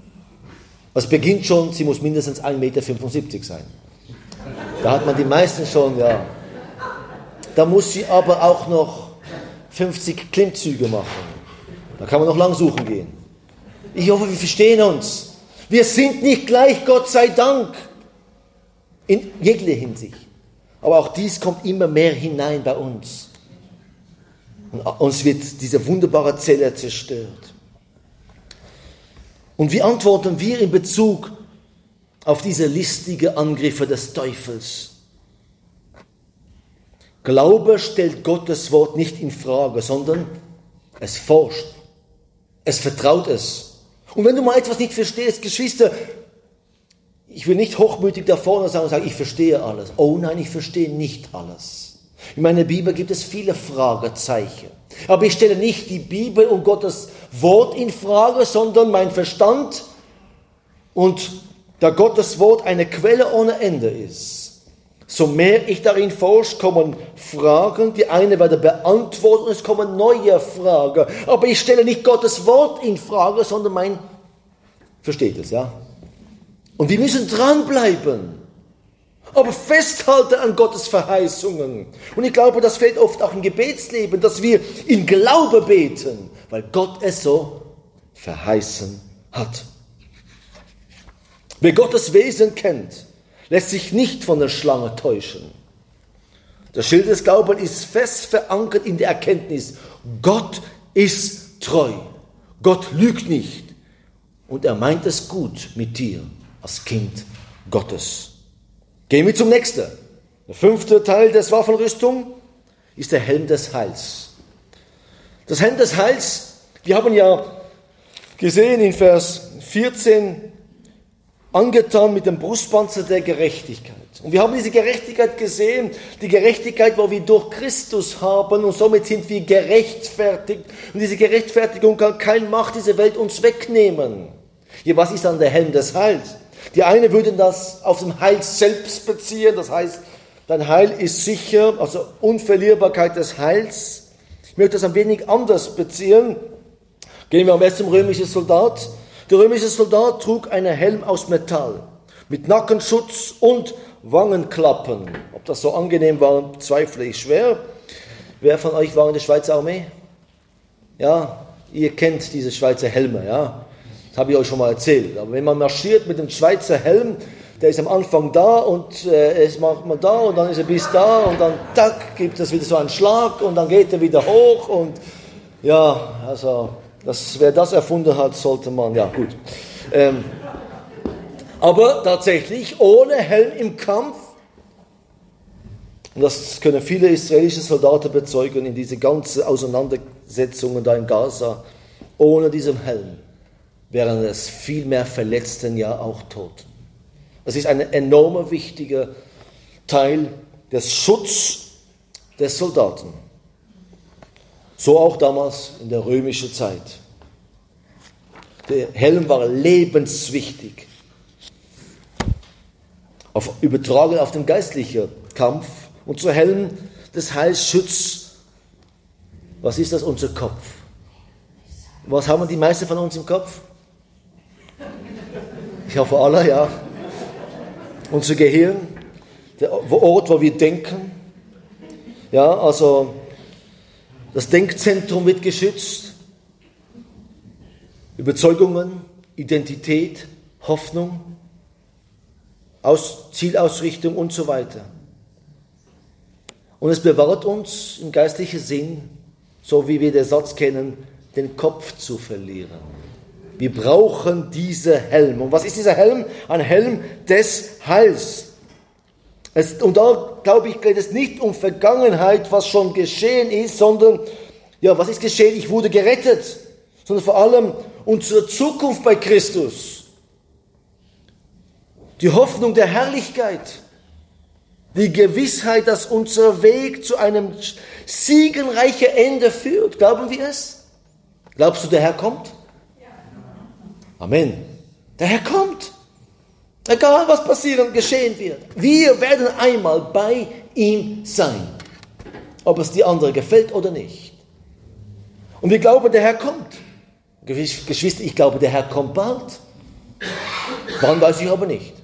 [SPEAKER 1] Es beginnt schon, sie muss mindestens ein Meter fünfundsiebzig sein. Da hat man die meisten schon, ja. Da muss sie aber auch noch fünfzig Klimmzüge machen. Da kann man noch lang suchen gehen. Ich hoffe, wir verstehen uns. Wir sind nicht gleich, Gott sei Dank, in jeglicher Hinsicht. Aber auch dies kommt immer mehr hinein bei uns. Und uns wird diese wunderbare Zelle zerstört. Und wie antworten wir in Bezug auf diese listige Angriffe des Teufels? Glaube stellt Gottes Wort nicht in Frage, sondern es forscht. Es vertraut es. Und wenn du mal etwas nicht verstehst, Geschwister, ich will nicht hochmütig da vorne sein und sagen, ich verstehe alles. Oh nein, ich verstehe nicht alles. In meiner Bibel gibt es viele Fragezeichen. Aber ich stelle nicht die Bibel und Gottes Wort in Frage, sondern mein Verstand. Und da Gottes Wort eine Quelle ohne Ende ist, so mehr ich darin forsche, kommen Fragen, die eine werden beantwortet und es kommen neue Fragen. Aber ich stelle nicht Gottes Wort in Frage, sondern mein, versteht es, ja? Und wir müssen dranbleiben, aber festhalten an Gottes Verheißungen. Und ich glaube, das fehlt oft auch im Gebetsleben, dass wir in Glaube beten, weil Gott es so verheißen hat. Wer Gottes Wesen kennt, lässt sich nicht von der Schlange täuschen. Das Schild des Glaubens ist fest verankert in der Erkenntnis, Gott ist treu, Gott lügt nicht und er meint es gut mit dir als Kind Gottes. Gehen wir zum nächsten. Der fünfte Teil des Waffenrüstung ist der Helm des Heils. Das Helm des Heils, wir haben ja gesehen in Vers vierzehn, angetan mit dem Brustpanzer der Gerechtigkeit. Und wir haben diese Gerechtigkeit gesehen, die Gerechtigkeit, wo wir durch Christus haben und somit sind wir gerechtfertigt. Und diese Gerechtfertigung kann keine Macht dieser Welt uns wegnehmen. Ja, was ist dann der Helm des Heils? Die einen würden das auf den Heil selbst beziehen, das heißt, dein Heil ist sicher, also Unverlierbarkeit des Heils. Ich möchte das ein wenig anders beziehen. Gehen wir am besten zum römischen Soldat. Der römische Soldat trug einen Helm aus Metall mit Nackenschutz und Wangenklappen. Ob das so angenehm war, zweifle ich schwer. Wer von euch war in der Schweizer Armee? Ja, ihr kennt diese Schweizer Helme, ja. Das habe ich euch schon mal erzählt. Aber wenn man marschiert mit dem Schweizer Helm, der ist am Anfang da und äh, es macht man da und dann ist er bis da und dann tack, gibt es wieder so einen Schlag und dann geht er wieder hoch und ja, also Das, wer das erfunden hat, sollte man, ja gut. Ähm, aber tatsächlich, ohne Helm im Kampf, und das können viele israelische Soldaten bezeugen, in diese ganzen Auseinandersetzungen da in Gaza, ohne diesen Helm wären es viel mehr Verletzten, ja auch Toten. Das ist ein enormer wichtiger Teil des Schutzes des Soldaten. So auch damals in der römischen Zeit. Der Helm war lebenswichtig. Auf, übertragen auf den geistlichen Kampf. Unser Helm des Heils schützt, was ist das? Unser Kopf. Was haben die meisten von uns im Kopf? Ich hoffe alle, ja. Unser Gehirn, der Ort, wo wir denken. Ja, also das Denkzentrum wird geschützt. Überzeugungen, Identität, Hoffnung, Aus, Zielausrichtung und so weiter. Und es bewahrt uns im geistlichen Sinn, so wie wir den Satz kennen, den Kopf zu verlieren. Wir brauchen diesen Helm. Und was ist dieser Helm? Ein Helm des Heils. Es, und da, glaube ich, geht es nicht um Vergangenheit, was schon geschehen ist, sondern, ja, was ist geschehen? Ich wurde gerettet. Sondern vor allem unsere Zukunft bei Christus. Die Hoffnung der Herrlichkeit. Die Gewissheit, dass unser Weg zu einem siegenreichen Ende führt. Glauben wir es? Glaubst du, der Herr kommt? Ja. Amen. Der Herr kommt. Egal, was passieren, geschehen wird. Wir werden einmal bei ihm sein. Ob es die anderen gefällt oder nicht. Und wir glauben, der Herr kommt. Geschwister, ich glaube, der Herr kommt bald. Wann weiß ich aber nicht.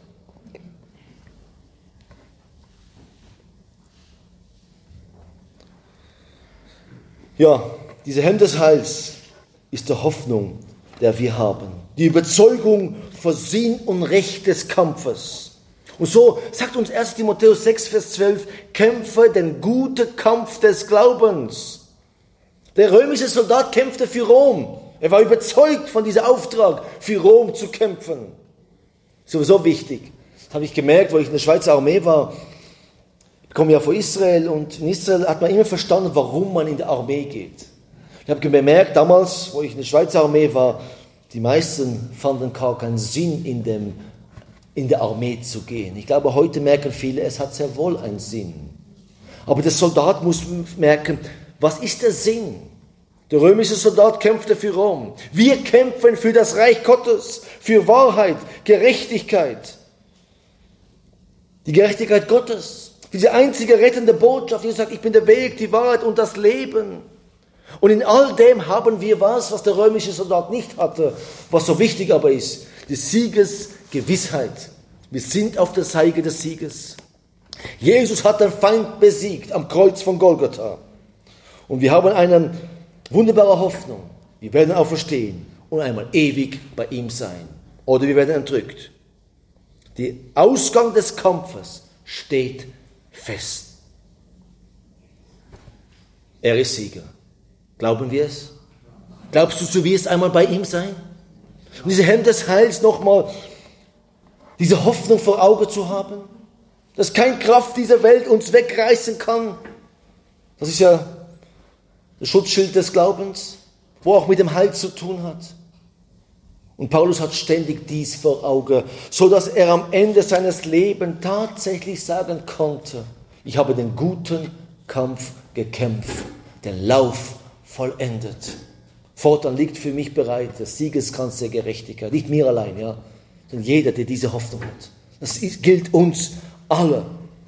[SPEAKER 1] Ja, dieser Helm des Heils ist die Hoffnung, der wir haben. Die Überzeugung von Sinn und Recht des Kampfes. Und so sagt uns erster Timotheus sechs, Vers zwölf, kämpfe den guten Kampf des Glaubens. Der römische Soldat kämpfte für Rom. Er war überzeugt von diesem Auftrag, für Rom zu kämpfen. Sowieso wichtig. Das habe ich gemerkt, wo ich in der Schweizer Armee war. Ich komme ja von Israel und in Israel hat man immer verstanden, warum man in die Armee geht. Ich habe bemerkt, damals, wo ich in der Schweizer Armee war, die meisten fanden gar keinen Sinn, in, dem, in der Armee zu gehen. Ich glaube, heute merken viele, es hat sehr wohl einen Sinn. Aber der Soldat muss merken, was ist der Sinn? Der römische Soldat kämpfte für Rom. Wir kämpfen für das Reich Gottes, für Wahrheit, Gerechtigkeit. Die Gerechtigkeit Gottes. Diese einzige rettende Botschaft, die sagt, ich bin der Weg, die Wahrheit und das Leben. Und in all dem haben wir was, was der römische Soldat nicht hatte, was so wichtig aber ist, die Siegesgewissheit. Wir sind auf der Seite des Sieges. Jesus hat den Feind besiegt am Kreuz von Golgatha. Und wir haben eine wunderbare Hoffnung. Wir werden auferstehen und einmal ewig bei ihm sein. Oder wir werden entrückt. Der Ausgang des Kampfes steht fest. Er ist Sieger. Glauben wir es? Glaubst du, du wirst einmal bei ihm sein? Und diese Helm des Heils nochmal, diese Hoffnung vor Augen zu haben, dass keine Kraft dieser Welt uns wegreißen kann. Das ist ja das Schutzschild des Glaubens, wo auch mit dem Heil zu tun hat. Und Paulus hat ständig dies vor Augen, so dass er am Ende seines Lebens tatsächlich sagen konnte, ich habe den guten Kampf gekämpft, den Lauf vollendet. Fortan liegt für mich bereit der Siegeskranz der Gerechtigkeit, nicht mir allein, ja, sondern jeder, der diese Hoffnung hat. Das ist, gilt uns alle.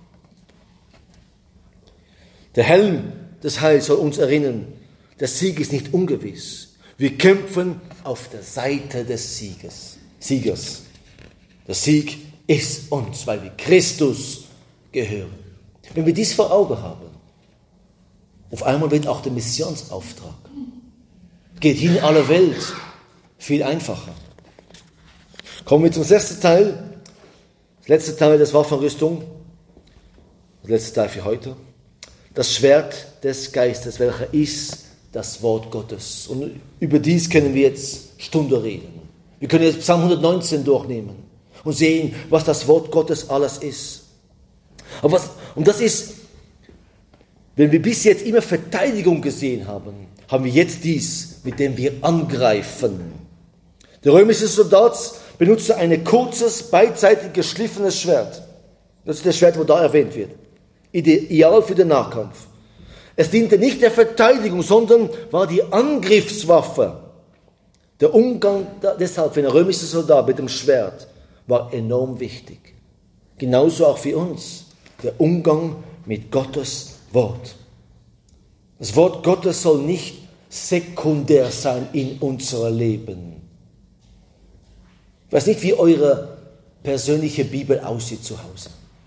[SPEAKER 1] Der Helm des Heils soll uns erinnern, der Sieg ist nicht ungewiss. Wir kämpfen auf der Seite des Sieges, Siegers. Der Sieg ist uns, weil wir Christus gehören. Wenn wir dies vor Augen haben, auf einmal wird auch der Missionsauftrag, geht hin in alle Welt, viel einfacher. Kommen wir zum sechsten Teil. Das letzte Teil der Waffenrüstung, das letzte Teil für heute. Das Schwert des Geistes, welcher ist das Wort Gottes. Und über dies können wir jetzt Stunde reden. Wir können jetzt Psalm hundertneunzehn durchnehmen und sehen, was das Wort Gottes alles ist. Aber was, und das ist, wenn wir bis jetzt immer Verteidigung gesehen haben, haben wir jetzt dies, mit dem wir angreifen. Der römische Soldat benutzte ein kurzes, beidseitig geschliffenes Schwert. Das ist das Schwert, wo da erwähnt wird. Ideal für den Nahkampf. Es diente nicht der Verteidigung, sondern war die Angriffswaffe. Der Umgang deshalb für einen römischen Soldat mit dem Schwert war enorm wichtig. Genauso auch für uns. Der Umgang mit Gottes Wort. Das Wort Gottes soll nicht sekundär sein in unserem Leben. Ich weiß nicht, wie eure persönliche Bibel aussieht zu Hause.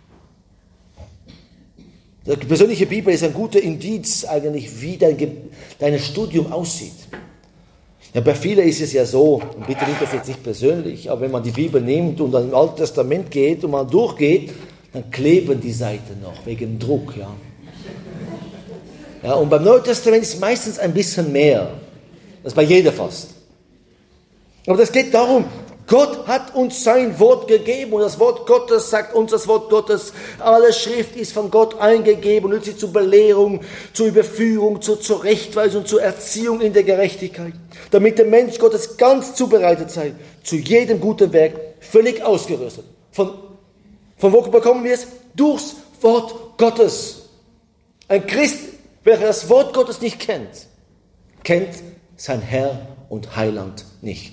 [SPEAKER 1] Die persönliche Bibel ist ein guter Indiz eigentlich, wie dein, dein Studium aussieht. Ja, bei vielen ist es ja so, und bitte nehmt das jetzt nicht persönlich, aber wenn man die Bibel nimmt und dann im Alten Testament geht und mal durchgeht, dann kleben die Seiten noch, wegen Druck, ja. Ja, und beim Neuen Testament ist meistens ein bisschen mehr. Das ist bei jeder fast. Aber das geht darum, Gott hat uns sein Wort gegeben und das Wort Gottes sagt uns das Wort Gottes. Alle Schrift ist von Gott eingegeben und nützlich zur Belehrung, zur Überführung, zur Zurechtweisung, zur Erziehung in der Gerechtigkeit, damit der Mensch Gottes ganz zubereitet sei, zu jedem guten Werk völlig ausgerüstet. Von, von wo bekommen wir es? Durchs Wort Gottes. Ein Christ, welcher das Wort Gottes nicht kennt, kennt sein Herr und Heiland nicht.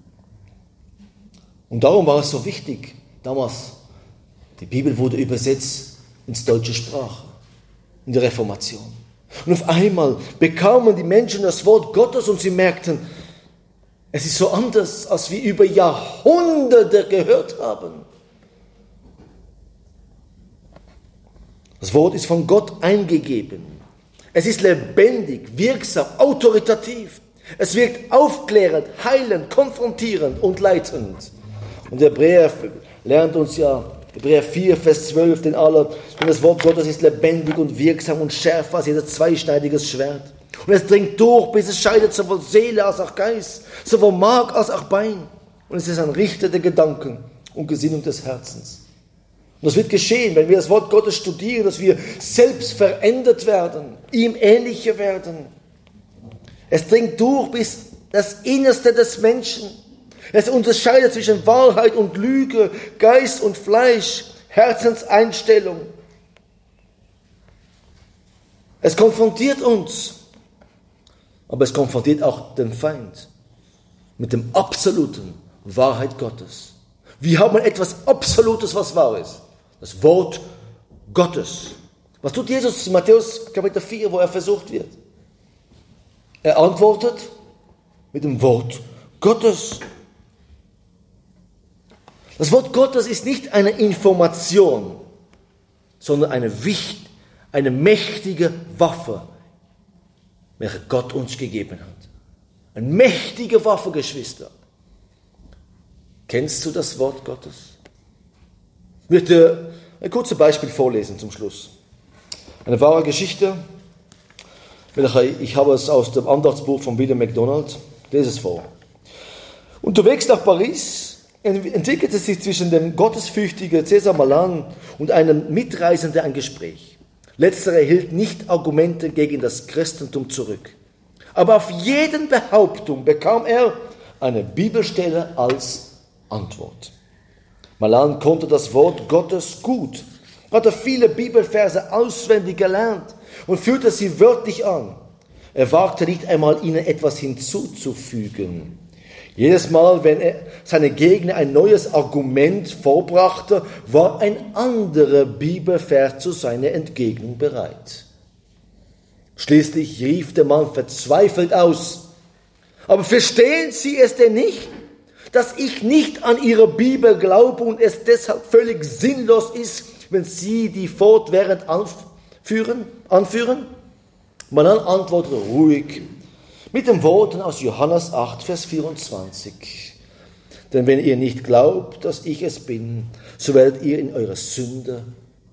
[SPEAKER 1] Und darum war es so wichtig, damals, die Bibel wurde übersetzt ins deutsche Sprache, in der Reformation. Und auf einmal bekamen die Menschen das Wort Gottes und sie merkten, es ist so anders, als wir über Jahrhunderte gehört haben. Das Wort ist von Gott eingegeben. Es ist lebendig, wirksam, autoritativ. Es wirkt aufklärend, heilend, konfrontierend und leitend. Und der Hebräer lernt uns ja, Hebräer vier, Vers zwölf, denn aller, denn das Wort Gottes ist lebendig und wirksam und schärfer als jedes zweischneidiges Schwert. Und es dringt durch, bis es scheidet sowohl Seele als auch Geist, sowohl Mark als auch Bein. Und es ist ein Richter der Gedanken und Gesinnung des Herzens. Und das wird geschehen, wenn wir das Wort Gottes studieren, dass wir selbst verändert werden, ihm ähnlicher werden. Es dringt durch bis das Innerste des Menschen. Es unterscheidet zwischen Wahrheit und Lüge, Geist und Fleisch, Herzenseinstellung. Es konfrontiert uns, aber es konfrontiert auch den Feind mit dem absoluten Wahrheit Gottes. Wir haben etwas Absolutes, was wahr ist. Das Wort Gottes. Was tut Jesus in Matthäus Kapitel vier, wo er versucht wird? Er antwortet mit dem Wort Gottes. Das Wort Gottes ist nicht eine Information, sondern eine, wichtige, eine mächtige Waffe, welche Gott uns gegeben hat. Eine mächtige Waffe, Geschwister. Kennst du das Wort Gottes? Ich möchte ein kurzes Beispiel vorlesen zum Schluss. Eine wahre Geschichte. Ich habe es aus dem Andachtsbuch von William MacDonald. Ich lese es vor. Unterwegs nach Paris entwickelte sich zwischen dem gottesfürchtigen Cäsar Malan und einem Mitreisenden ein Gespräch. Letzterer hielt nicht Argumente gegen das Christentum zurück. Aber auf jede Behauptung bekam er eine Bibelstelle als Antwort. Malan konnte das Wort Gottes gut, hatte viele Bibelverse auswendig gelernt und führte sie wörtlich an. Er wagte nicht einmal, ihnen etwas hinzuzufügen. Jedes Mal, wenn er seine Gegner ein neues Argument vorbrachte, war ein anderer Bibelvers zu seiner Entgegnung bereit. Schließlich rief der Mann verzweifelt aus: Aber verstehen Sie es denn nicht, dass ich nicht an Ihre Bibel glaube und es deshalb völlig sinnlos ist, wenn Sie die fortwährend anführen? anführen? Man antwortete ruhig mit den Worten aus Johannes acht, Vers vierundzwanzig. Denn wenn ihr nicht glaubt, dass ich es bin, so werdet ihr in eurer Sünde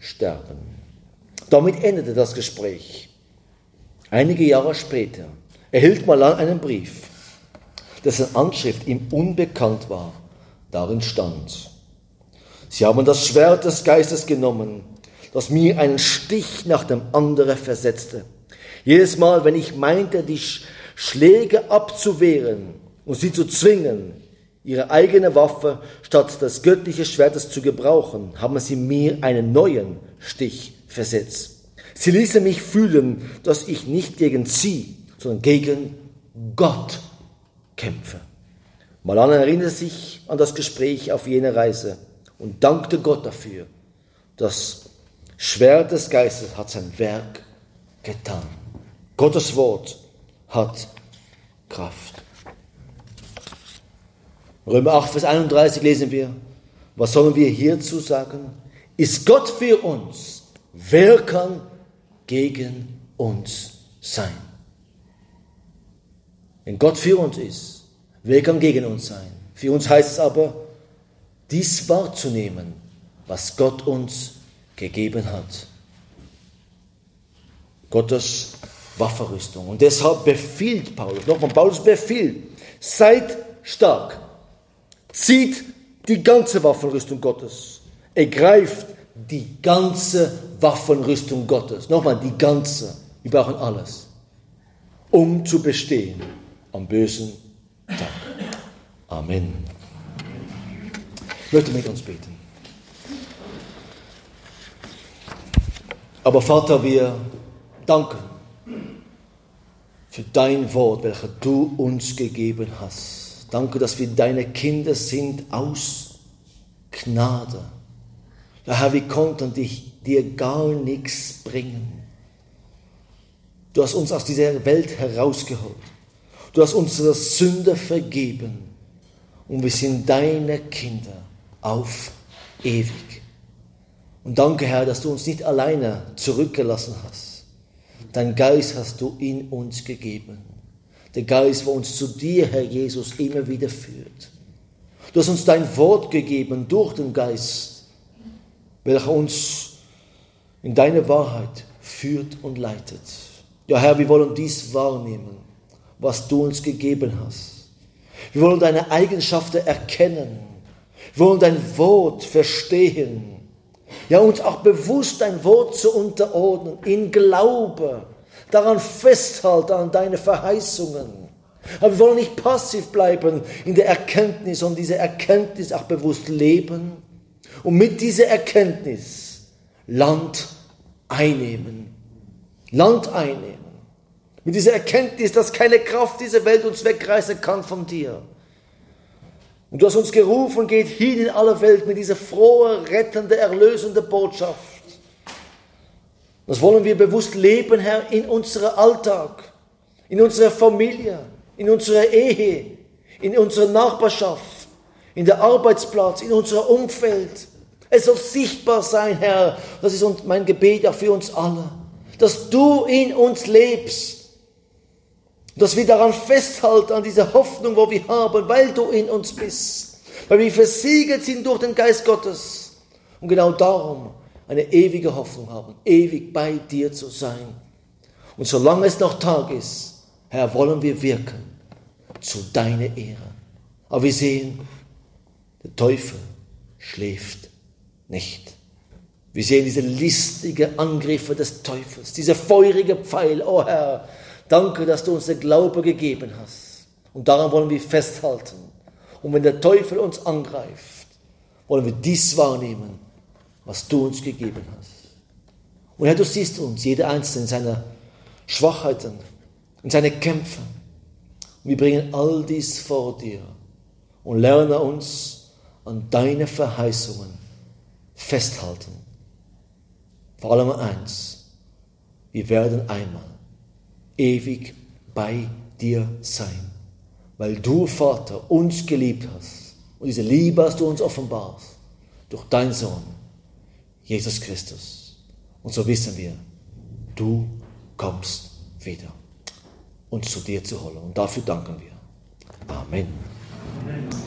[SPEAKER 1] sterben. Damit endete das Gespräch. Einige Jahre später erhielt Malan einen Brief, dessen Anschrift ihm unbekannt war. Darin stand: Sie haben das Schwert des Geistes genommen, das mir einen Stich nach dem anderen versetzte. Jedes Mal, wenn ich meinte, die Schläge abzuwehren und sie zu zwingen, ihre eigene Waffe statt des göttlichen Schwertes zu gebrauchen, haben sie mir einen neuen Stich versetzt. Sie ließen mich fühlen, dass ich nicht gegen sie, sondern gegen Gott kämpfe. Malan erinnerte sich an das Gespräch auf jener Reise und dankte Gott dafür. Das Schwert des Geistes hat sein Werk getan. Gottes Wort hat Kraft. Römer acht, Vers einunddreißig lesen wir: Was sollen wir hierzu sagen? Ist Gott für uns, wer kann gegen uns sein? Wenn Gott für uns ist, wer kann gegen uns sein? Für uns heißt es aber, dies wahrzunehmen, was Gott uns gegeben hat. Gottes Waffenrüstung. Und deshalb befiehlt Paulus, nochmal, Paulus befiehlt, seid stark, zieht die ganze Waffenrüstung Gottes, ergreift die ganze Waffenrüstung Gottes. Nochmal, die ganze, wir brauchen alles, um zu bestehen am bösen Tag. Amen. Ich möchte mit uns beten. Aber Vater, wir danken für dein Wort, welches du uns gegeben hast. Danke, dass wir deine Kinder sind aus Gnade. Ja, Herr, wir konnten dich, dir gar nichts bringen. Du hast uns aus dieser Welt herausgeholt. Du hast unsere Sünde vergeben. Und wir sind deine Kinder auf ewig. Und danke, Herr, dass du uns nicht alleine zurückgelassen hast. Dein Geist hast du in uns gegeben. Der Geist, der uns zu dir, Herr Jesus, immer wieder führt. Du hast uns dein Wort gegeben durch den Geist, welcher uns in deine Wahrheit führt und leitet. Ja, Herr, wir wollen dies wahrnehmen, was du uns gegeben hast. Wir wollen deine Eigenschaften erkennen. Wir wollen dein Wort verstehen. Ja, uns auch bewusst dein Wort zu unterordnen, in Glaube, daran festhalten, an deine Verheißungen. Aber wir wollen nicht passiv bleiben in der Erkenntnis, sondern diese Erkenntnis auch bewusst leben und mit dieser Erkenntnis Land einnehmen. Land einnehmen. Mit dieser Erkenntnis, dass keine Kraft dieser Welt uns wegreißen kann von dir. Und du hast uns gerufen, geht hin in alle Welt mit dieser frohe, rettende, erlösende Botschaft. Das wollen wir bewusst leben, Herr, in unserem Alltag, in unserer Familie, in unserer Ehe, in unserer Nachbarschaft, in der Arbeitsplatz, in unserem Umfeld. Es soll sichtbar sein, Herr, das ist mein Gebet auch für uns alle, dass du in uns lebst. Dass wir daran festhalten, an dieser Hoffnung, wo wir haben, weil du in uns bist. Weil wir versiegelt sind durch den Geist Gottes. Und genau darum eine ewige Hoffnung haben, ewig bei dir zu sein. Und solange es noch Tag ist, Herr, wollen wir wirken zu deiner Ehre. Aber wir sehen, der Teufel schläft nicht. Wir sehen diese listigen Angriffe des Teufels, diese feurige Pfeil, oh Herr, danke, dass du uns den Glaube gegeben hast. Und daran wollen wir festhalten. Und wenn der Teufel uns angreift, wollen wir dies wahrnehmen, was du uns gegeben hast. Und Herr, du siehst uns, jeder Einzelne in seiner Schwachheiten, in seine Kämpfe. Und wir bringen all dies vor dir und lernen uns an deine Verheißungen festhalten. Vor allem eins, wir werden einmal ewig bei dir sein, weil du, Vater, uns geliebt hast. Und diese Liebe hast du uns offenbart durch deinen Sohn, Jesus Christus. Und so wissen wir, du kommst wieder, uns zu dir zu holen. Und dafür danken wir. Amen. Amen.